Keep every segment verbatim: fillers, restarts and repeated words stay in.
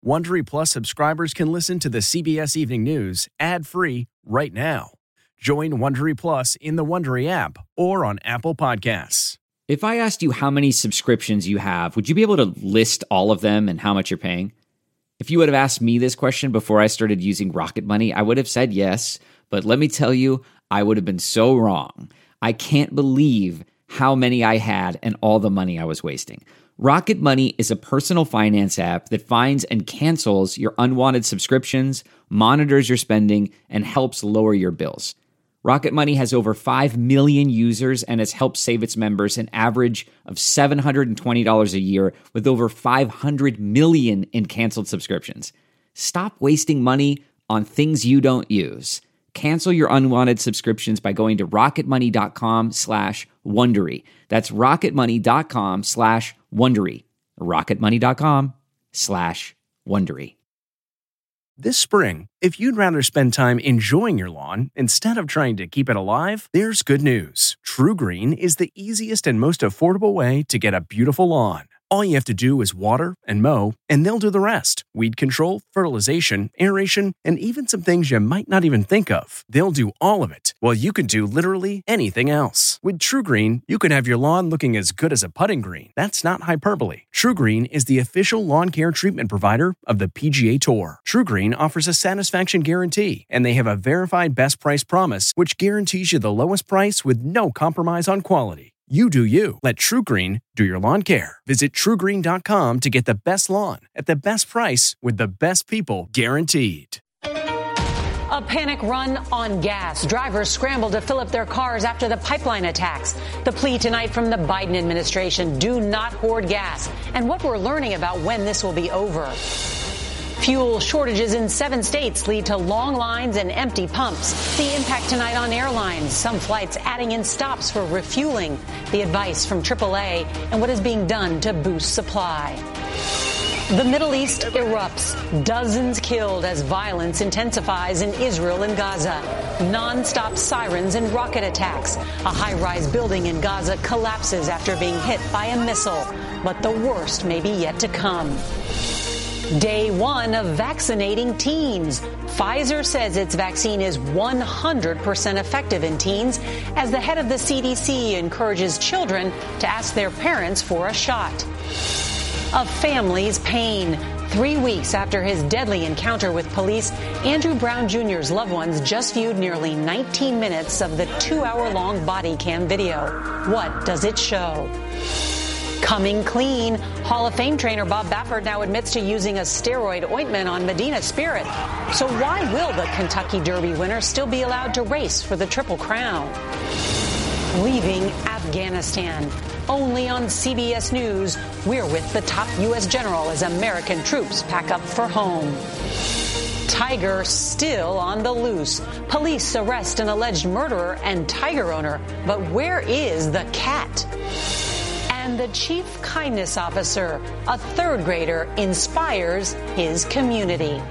Wondery Plus subscribers can listen to the C B S Evening News ad-free right now. Join Wondery Plus in the Wondery app or on Apple Podcasts. If I asked you how many subscriptions you have, would you be able to list all of them and how much you're paying? If you would have asked me this question before I started using Rocket Money, I would have said yes, but let me tell you, I would have been so wrong. I can't believe how many I had and all the money I was wasting. Rocket Money is a personal finance app that finds and cancels your unwanted subscriptions, monitors your spending, and helps lower your bills. Rocket Money has over five million users and has helped save its members an average of seven hundred twenty dollars a year with over five hundred million in canceled subscriptions. Stop wasting money on things you don't use. Cancel your unwanted subscriptions by going to rocketmoney.com slash Wondery. That's rocketmoney.com slash Wondery. rocketmoney.com slash Wondery. This spring, if you'd rather spend time enjoying your lawn instead of trying to keep it alive, there's good news. True Green is the easiest and most affordable way to get a beautiful lawn. All you have to do is water and mow, and they'll do the rest. Weed control, fertilization, aeration, and even some things you might not even think of. They'll do all of it, while you can do literally anything else. With True Green, you can have your lawn looking as good as a putting green. That's not hyperbole. True Green is the official lawn care treatment provider of the P G A Tour. True Green offers a satisfaction guarantee, and they have a verified best price promise, which guarantees you the lowest price with no compromise on quality. You do you. Let True Green do your lawn care. Visit true green dot com to get the best lawn at the best price with the best people guaranteed. A panic run on gas. Drivers scramble to fill up their cars after the pipeline attacks. The plea tonight from the Biden administration: do not hoard gas. And what we're learning about when this will be over. Fuel shortages in seven states lead to long lines and empty pumps. The impact tonight on airlines. Some flights adding in stops for refueling. The advice from triple A and what is being done to boost supply. The Middle East erupts. Dozens killed as violence intensifies in Israel and Gaza. Non-stop sirens and rocket attacks. A high-rise building in Gaza collapses after being hit by a missile. But the worst may be yet to come. Day one of vaccinating teens. Pfizer says its vaccine is one hundred percent effective in teens as the head of the C D C encourages children to ask their parents for a shot. A family's pain. Three weeks after his deadly encounter with police, Andrew Brown Junior's loved ones just viewed nearly nineteen minutes of the two-hour-long body cam video. What does it show? Coming clean. Hall of Fame trainer Bob Baffert now admits to using a steroid ointment on Medina Spirit. So why will the Kentucky Derby winner still be allowed to race for the Triple Crown? Leaving Afghanistan. Only on C B S News, we're with the top U S general as American troops pack up for home. Tiger still on the loose. Police arrest an alleged murderer and tiger owner. But where is the cat? And the chief kindness officer, a third grader, inspires his community.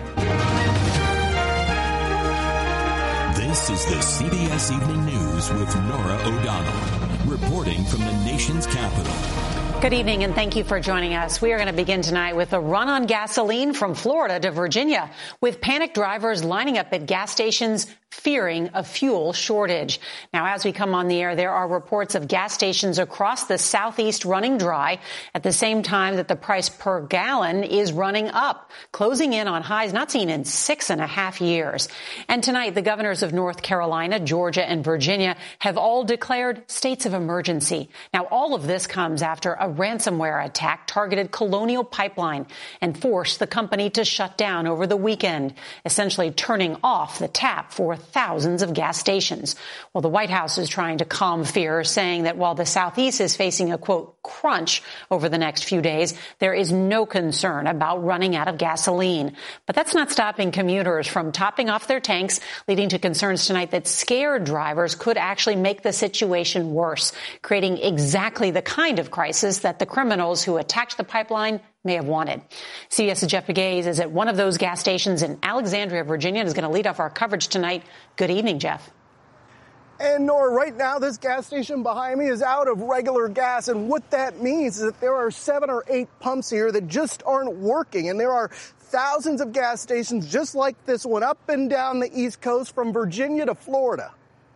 This is the C B S Evening News with Norah O'Donnell, reporting from the nation's capital. Good evening, and thank you for joining us. We are going to begin tonight with a run on gasoline from Florida to Virginia, with panicked drivers lining up at gas stations fearing a fuel shortage. Now, as we come on the air, there are reports of gas stations across the Southeast running dry at the same time that the price per gallon is running up, closing in on highs not seen in six and a half years. And tonight, the governors of North Carolina, Georgia, and Virginia have all declared states of emergency. Now, all of this comes after a ransomware attack targeted Colonial Pipeline and forced the company to shut down over the weekend, essentially turning off the tap for thousands of gas stations. Well, the White House is trying to calm fears, saying that while the Southeast is facing a, quote, crunch over the next few days, there is no concern about running out of gasoline. But that's not stopping commuters from topping off their tanks, leading to concerns tonight that scared drivers could actually make the situation worse, creating exactly the kind of crisis that the criminals who attacked the pipeline may have wanted. CBS's Jeff Pegues is at one of those gas stations in Alexandria, Virginia, and is going to lead off our coverage tonight. Good evening, Jeff. And Nora, right now, this gas station behind me is out of regular gas. And what that means is that there are seven or eight pumps here that just aren't working. And there are thousands of gas stations just like this one up and down the East Coast from Virginia to Florida.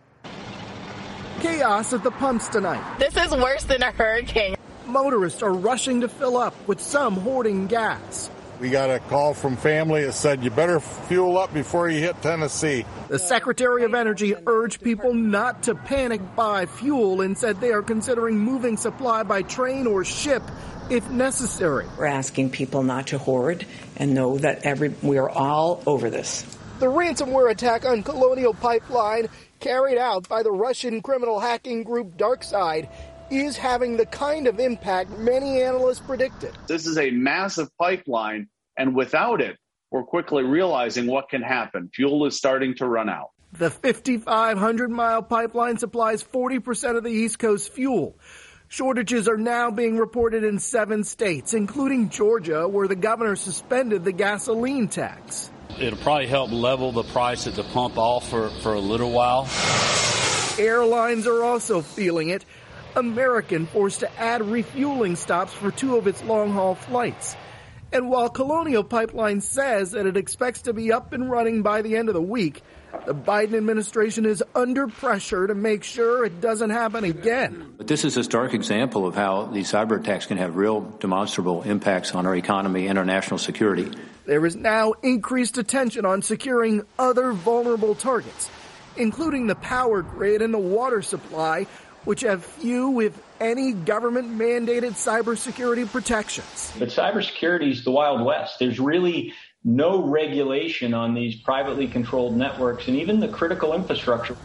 Chaos at the pumps tonight. This is worse than a hurricane. Motorists are rushing to fill up, with some hoarding gas. We got a call from family that said you better fuel up before you hit Tennessee. The Secretary of Energy urged people not to panic buy fuel and said they are considering moving supply by train or ship if necessary. We're asking people not to hoard and know that every we are all over this. The ransomware attack on Colonial Pipeline, carried out by the Russian criminal hacking group DarkSide, is having the kind of impact many analysts predicted. This is a massive pipeline, and without it, we're quickly realizing what can happen. Fuel is starting to run out. The fifty-five hundred mile pipeline supplies forty percent of the East Coast fuel. Shortages are now being reported in seven states, including Georgia, where the governor suspended the gasoline tax. It'll probably help level the price at the pump off for, for a little while. Airlines are also feeling it. American forced to add refueling stops for two of its long-haul flights. And while Colonial Pipeline says that it expects to be up and running by the end of the week, the Biden administration is under pressure to make sure it doesn't happen again. But this is a stark example of how these cyber attacks can have real demonstrable impacts on our economy and our national security. There is now increased attention on securing other vulnerable targets, including the power grid and the water supply, which have few, if any, government-mandated cybersecurity protections. But cybersecurity is the Wild West. There's really no regulation on these privately controlled networks and even the critical infrastructure.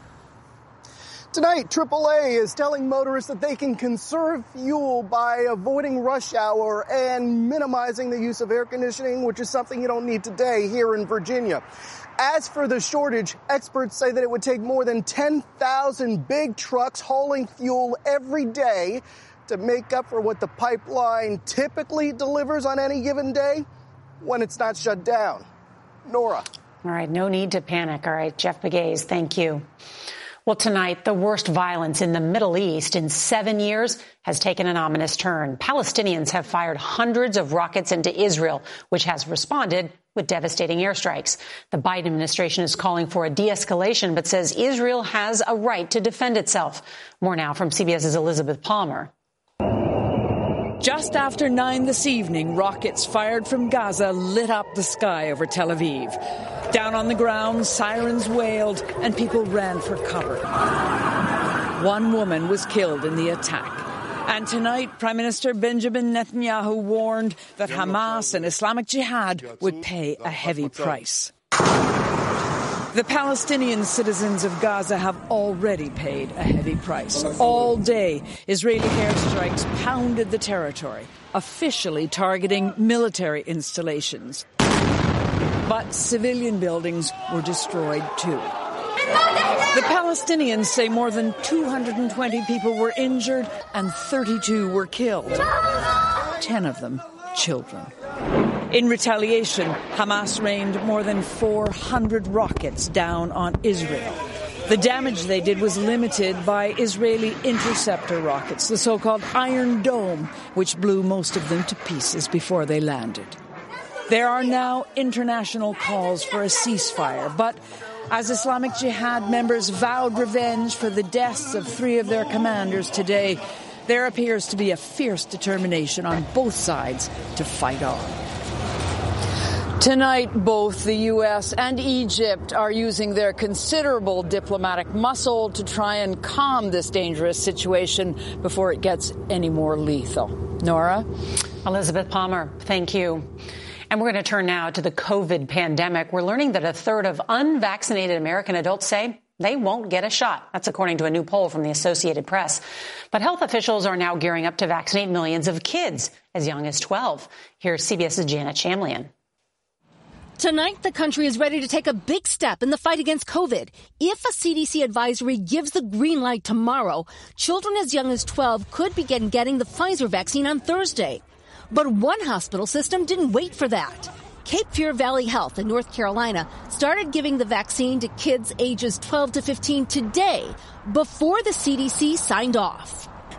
Tonight, triple A is telling motorists that they can conserve fuel by avoiding rush hour and minimizing the use of air conditioning, which is something you don't need today here in Virginia. As for the shortage, experts say that it would take more than ten thousand big trucks hauling fuel every day to make up for what the pipeline typically delivers on any given day when it's not shut down. Nora. All right, no need to panic. All right, Jeff Pegues, thank you. Well, tonight, the worst violence in the Middle East in seven years has taken an ominous turn. Palestinians have fired hundreds of rockets into Israel, which has responded with devastating airstrikes. The Biden administration is calling for a de-escalation, but says Israel has a right to defend itself. More now from CBS's Elizabeth Palmer. Just after nine this evening, rockets fired from Gaza lit up the sky over Tel Aviv. Down on the ground, sirens wailed and people ran for cover. One woman was killed in the attack. And tonight, Prime Minister Benjamin Netanyahu warned that Hamas and Islamic Jihad would pay a heavy price. The Palestinian citizens of Gaza have already paid a heavy price. All day, Israeli airstrikes pounded the territory, officially targeting military installations. But civilian buildings were destroyed too. The Palestinians say more than two hundred twenty people were injured and thirty-two were killed. Ten of them children. In retaliation, Hamas rained more than four hundred rockets down on Israel. The damage they did was limited by Israeli interceptor rockets, the so-called Iron Dome, which blew most of them to pieces before they landed. There are now international calls for a ceasefire, but as Islamic Jihad members vowed revenge for the deaths of three of their commanders today, there appears to be a fierce determination on both sides to fight on. Tonight, both the U S and Egypt are using their considerable diplomatic muscle to try and calm this dangerous situation before it gets any more lethal. Nora? Elizabeth Palmer, thank you. And we're going to turn now to the COVID pandemic. We're learning that a third of unvaccinated American adults say they won't get a shot. That's according to a new poll from the Associated Press. But health officials are now gearing up to vaccinate millions of kids as young as twelve. Here's CBS's Janet Shamlian. Tonight, the country is ready to take a big step in the fight against COVID. If a C D C advisory gives the green light tomorrow, children as young as twelve could begin getting the Pfizer vaccine on Thursday. But one hospital system didn't wait for that. Cape Fear Valley Health in North Carolina started giving the vaccine to kids ages twelve to fifteen today, before the C D C signed off.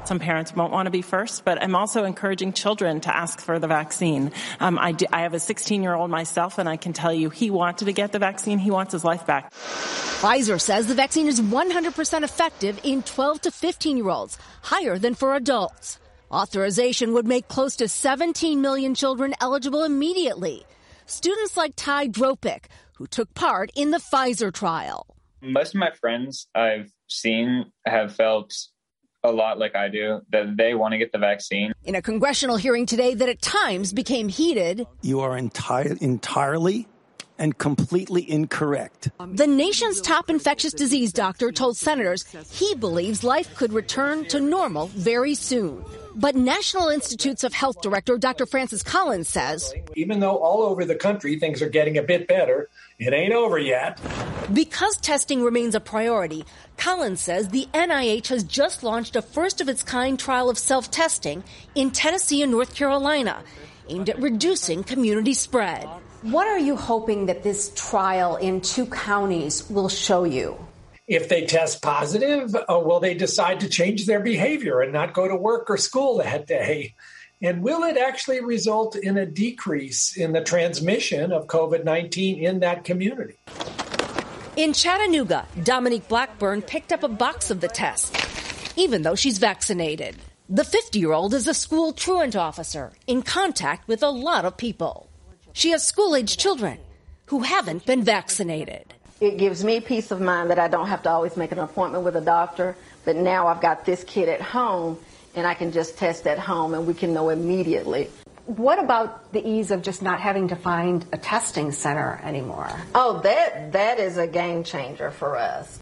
Some parents won't want to be first, but I'm also encouraging children to ask for the vaccine. Um, I, do, I have a sixteen-year-old myself, and I can tell you he wanted to get the vaccine. He wants his life back. Pfizer says the vaccine is one hundred percent effective in twelve to fifteen-year-olds, higher than for adults. Authorization would make close to seventeen million children eligible immediately. Students like Ty Dropic, who took part in the Pfizer trial. Most of my friends I've seen have felt a lot like I do, that they want to get the vaccine. In a congressional hearing today that at times became heated, you are enti- entirely and completely incorrect. The nation's top infectious disease doctor told senators he believes life could return to normal very soon. But National Institutes of Health Director Doctor Francis Collins says, even though all over the country things are getting a bit better, it ain't over yet. Because testing remains a priority, Collins says the N I H has just launched a first-of-its-kind trial of self-testing in Tennessee and North Carolina, aimed at reducing community spread. What are you hoping that this trial in two counties will show you? If they test positive, uh, will they decide to change their behavior and not go to work or school that day? And will it actually result in a decrease in the transmission of COVID nineteen in that community? In Chattanooga, Dominique Blackburn picked up a box of the test, even though she's vaccinated. The fifty-year-old is a school truant officer in contact with a lot of people. She has school-age children who haven't been vaccinated. It gives me peace of mind that I don't have to always make an appointment with a doctor, but now I've got this kid at home and I can just test at home and we can know immediately. What about the ease of just not having to find a testing center anymore? Oh, that that is a game changer for us.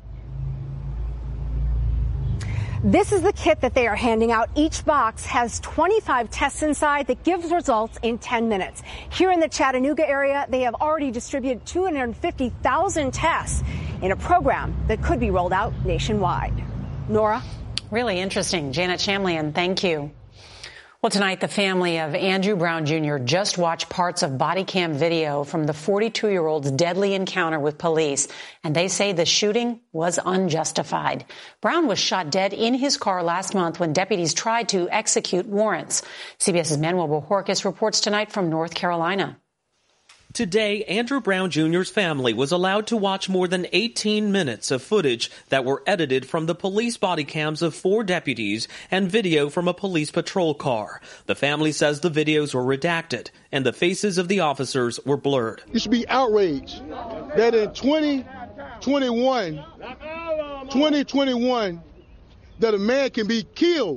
This is the kit that they are handing out. Each box has twenty-five tests inside that gives results in ten minutes. Here in the Chattanooga area, they have already distributed two hundred fifty thousand tests in a program that could be rolled out nationwide. Nora? Really interesting. Janet Shamlian, thank you. Well, tonight, the family of Andrew Brown Junior just watched parts of body cam video from the forty-two-year-old's deadly encounter with police, and they say the shooting was unjustified. Brown was shot dead in his car last month when deputies tried to execute warrants. CBS's Manuel Bojorquez reports tonight from North Carolina. Today, Andrew Brown Junior's family was allowed to watch more than eighteen minutes of footage that were edited from the police body cams of four deputies and video from a police patrol car. The family says the videos were redacted and the faces of the officers were blurred. You should be outraged that in twenty twenty-one, twenty twenty-one, that a man can be killed,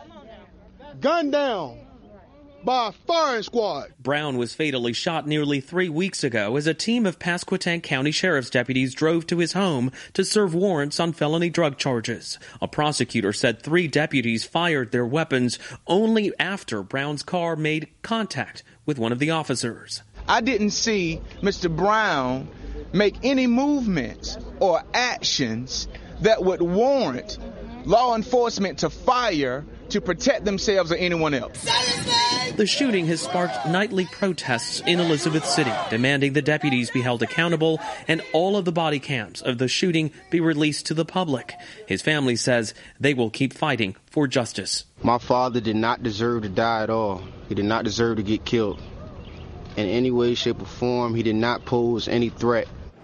gunned down, by a firing squad. Brown was fatally shot nearly three weeks ago as a team of Pasquotank County Sheriff's deputies drove to his home to serve warrants on felony drug charges. A prosecutor said three deputies fired their weapons only after Brown's car made contact with one of the officers. I didn't see Mister Brown make any movements or actions that would warrant law enforcement to fire to protect themselves or anyone else. The shooting has sparked nightly protests in Elizabeth City, demanding the deputies be held accountable and all of the body cams of the shooting be released to the public. His family says they will keep fighting for justice. My father did not deserve to die at all. He did not deserve to get killed. In any way, shape, or form, he did not pose any threat.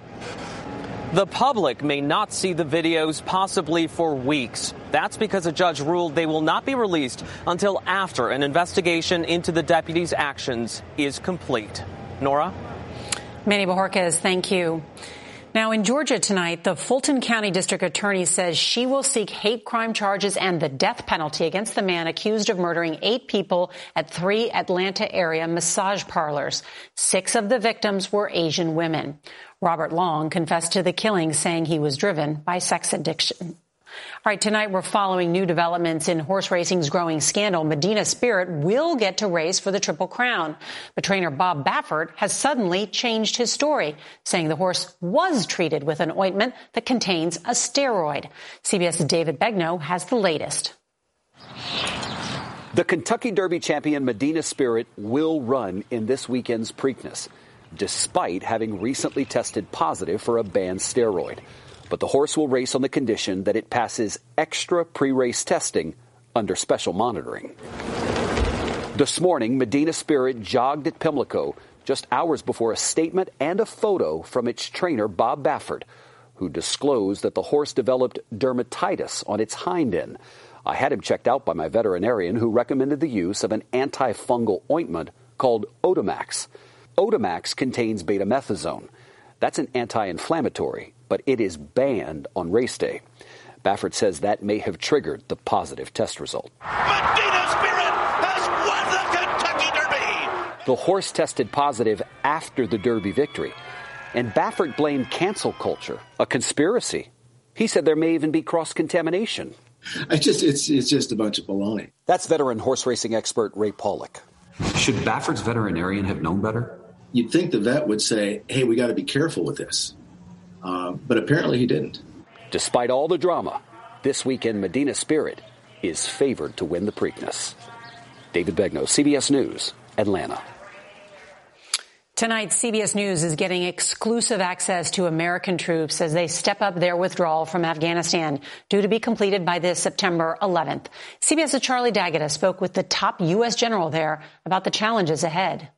The public may not see the videos possibly for weeks. That's because a judge ruled they will not be released until after an investigation into the deputies' actions is complete. Nora? Manny Bojorquez, thank you. Now, in Georgia tonight, the Fulton County District Attorney says she will seek hate crime charges and the death penalty against the man accused of murdering eight people at three Atlanta area massage parlors. Six of the victims were Asian women. Robert Long confessed to the killing, saying he was driven by sex addiction. All right, tonight we're following new developments in horse racing's growing scandal. Medina Spirit will get to race for the Triple Crown. But trainer Bob Baffert has suddenly changed his story, saying the horse was treated with an ointment that contains a steroid. CBS's David Begnaud has the latest. The Kentucky Derby champion Medina Spirit will run in this weekend's Preakness, despite having recently tested positive for a banned steroid. But the horse will race on the condition that it passes extra pre-race testing under special monitoring. This morning, Medina Spirit jogged at Pimlico just hours before a statement and a photo from its trainer, Bob Baffert, who disclosed that the horse developed dermatitis on its hind end. I had him checked out by my veterinarian, who recommended the use of an antifungal ointment called Otomax. Otomax contains betamethasone. That's an anti-inflammatory, but it is banned on race day. Baffert says that may have triggered the positive test result. Medina Spirit has won the Kentucky Derby! The horse tested positive after the Derby victory, and Baffert blamed cancel culture, a conspiracy. He said there may even be cross-contamination. I just, it's, it's just a bunch of baloney. That's veteran horse racing expert Ray Pollock. Should Baffert's veterinarian have known better? You'd think the vet would say, hey, we got to be careful with this. Uh, but apparently he didn't. Despite all the drama, this weekend Medina Spirit is favored to win the Preakness. David Begnaud, C B S News, Atlanta. Tonight, C B S News is getting exclusive access to American troops as they step up their withdrawal from Afghanistan, due to be completed by this September eleventh. CBS's Charlie D'Agata spoke with the top U S general there about the challenges ahead.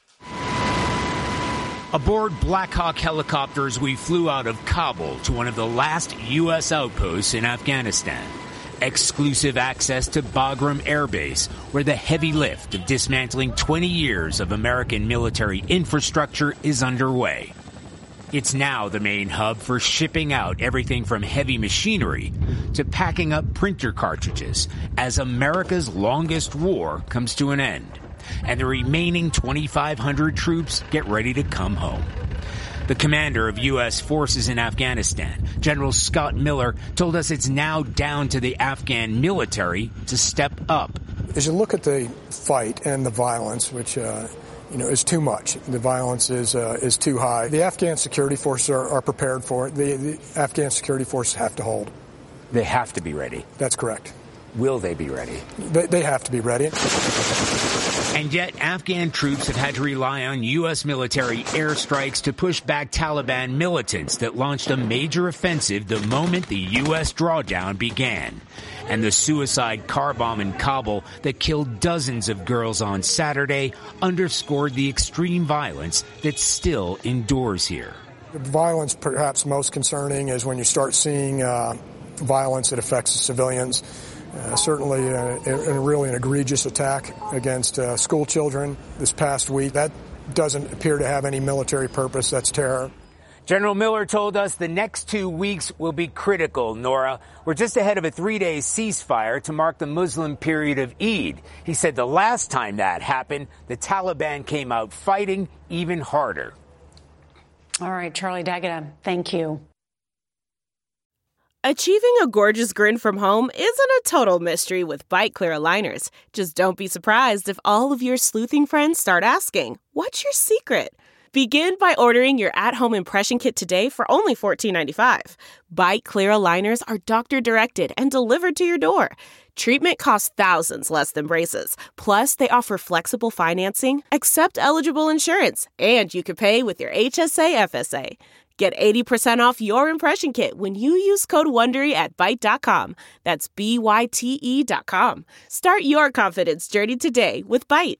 Aboard Black Hawk helicopters, we flew out of Kabul to one of the last U S outposts in Afghanistan. Exclusive access to Bagram Air Base, where the heavy lift of dismantling twenty years of American military infrastructure is underway. It's now the main hub for shipping out everything from heavy machinery to packing up printer cartridges as America's longest war comes to an end, and the remaining twenty-five hundred troops get ready to come home. The commander of U S forces in Afghanistan, General Scott Miller, told us it's now down to the Afghan military to step up. As you look at the fight and the violence, which uh, you know is too much, the violence is uh, is too high. The Afghan security forces are, are prepared for it. The, the Afghan security forces have to hold. They have to be ready. That's correct. Will they be ready? They, they have to be ready. And yet, Afghan troops have had to rely on U S military airstrikes to push back Taliban militants that launched a major offensive the moment the U S drawdown began. And the suicide car bomb in Kabul that killed dozens of girls on Saturday underscored the extreme violence that still endures here. The violence perhaps most concerning is when you start seeing uh, violence that affects the civilians. Uh, certainly a, a, a really an egregious attack against uh, school children this past week. That doesn't appear to have any military purpose. That's terror. General Miller told us the next two weeks will be critical, Nora. We're just ahead of a three-day ceasefire to mark the Muslim period of Eid. He said the last time that happened, the Taliban came out fighting even harder. All right, Charlie D'Agata, thank you. Achieving a gorgeous grin from home isn't a total mystery with Byte Clear aligners. Just don't be surprised if all of your sleuthing friends start asking, "What's your secret?" Begin by ordering your at-home impression kit today for only fourteen ninety-five. Byte Clear aligners are doctor-directed and delivered to your door. Treatment costs thousands less than braces. Plus, they offer flexible financing, accept eligible insurance, and you can pay with your H S A F S A. Get eighty percent off your impression kit when you use code WONDERY at Byte dot com. That's B Y T E dot com. Start your confidence journey today with Byte.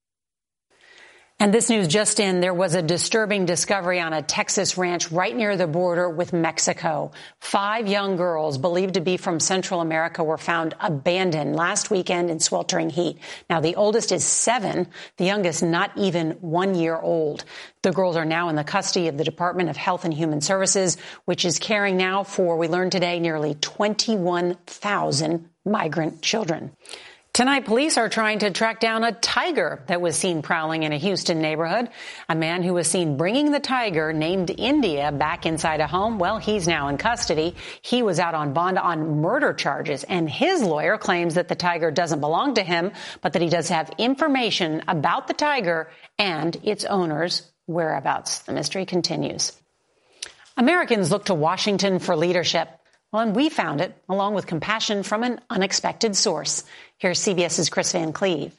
And this news just in, there was a disturbing discovery on a Texas ranch right near the border with Mexico. Five young girls believed to be from Central America were found abandoned last weekend in sweltering heat. Now, the oldest is seven, the youngest not even one year old. The girls are now in the custody of the Department of Health and Human Services, which is caring now for, we learned today, nearly twenty-one thousand migrant children. Tonight, police are trying to track down a tiger that was seen prowling in a Houston neighborhood. A man who was seen bringing the tiger, named India, back inside a home, well, he's now in custody. He was out on bond on murder charges, and his lawyer claims that the tiger doesn't belong to him, but that he does have information about the tiger and its owner's whereabouts. The mystery continues. Americans look to Washington for leadership. Well, and we found it, along with compassion from an unexpected source. Here's CBS's Chris Van Cleve.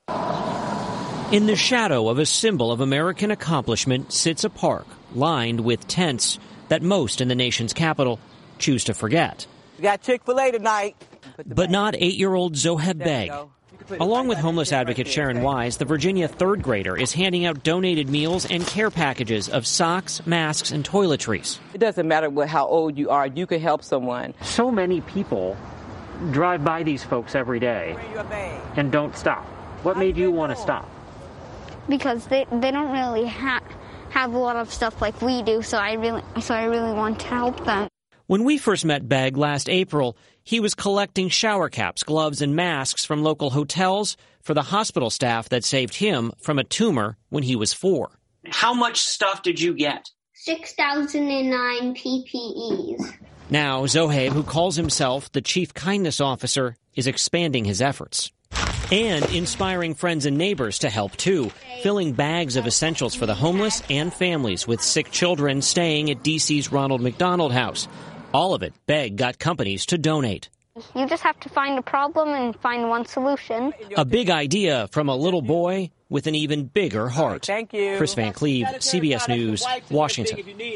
In the shadow of a symbol of American accomplishment sits a park lined with tents that most in the nation's capital choose to forget. We got Chick-fil-A tonight. But not eight-year-old Zoheb Beg. Along with homeless advocate Sharon Wise, the Virginia third grader is handing out donated meals and care packages of socks, masks, and toiletries. It doesn't matter what, how old you are, you can help someone. So many people drive by these folks every day and don't stop. What made you want to stop? Because they, they don't really ha- have a lot of stuff like we do, so I really so I really want to help them. When we first met Beg last April, he was collecting shower caps, gloves, and masks from local hotels for the hospital staff that saved him from a tumor when he was four. How much stuff did you get? six thousand nine P P Es. Now, Zoheb, who calls himself the Chief Kindness Officer, is expanding his efforts. And inspiring friends and neighbors to help, too, filling bags of essentials for the homeless and families with sick children staying at D C's Ronald McDonald House. All of it, Beg got companies to donate. You just have to find a problem and find one solution. A big idea from a little boy with an even bigger heart. Thank you. Chris Van Cleve, C B S News, Washington.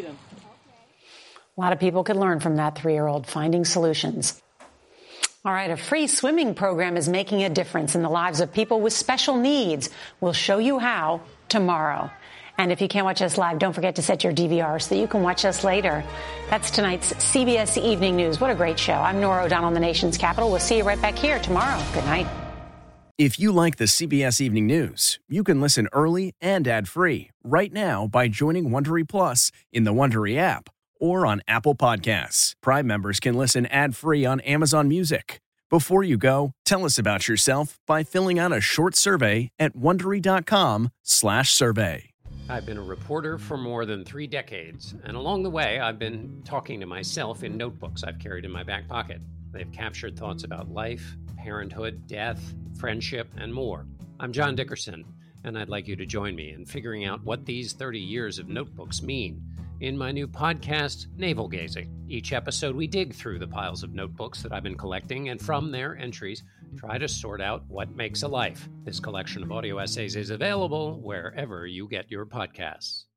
A lot of people could learn from that three-year-old finding solutions. All right, a free swimming program is making a difference in the lives of people with special needs. We'll show you how tomorrow. And if you can't watch us live, don't forget to set your D V R so that you can watch us later. That's tonight's C B S Evening News. What a great show. I'm Norah O'Donnell in the nation's capital. We'll see you right back here tomorrow. Good night. If you like the C B S Evening News, you can listen early and ad-free right now by joining Wondery Plus in the Wondery app or on Apple Podcasts. Prime members can listen ad-free on Amazon Music. Before you go, tell us about yourself by filling out a short survey at Wondery.com slash survey. I've been a reporter for more than three decades, and along the way, I've been talking to myself in notebooks I've carried in my back pocket. They've captured thoughts about life, parenthood, death, friendship, and more. I'm John Dickerson, and I'd like you to join me in figuring out what these thirty years of notebooks mean in my new podcast, Navel Gazing. Each episode, we dig through the piles of notebooks that I've been collecting, and from their entries, try to sort out what makes a life. This collection of audio essays is available wherever you get your podcasts.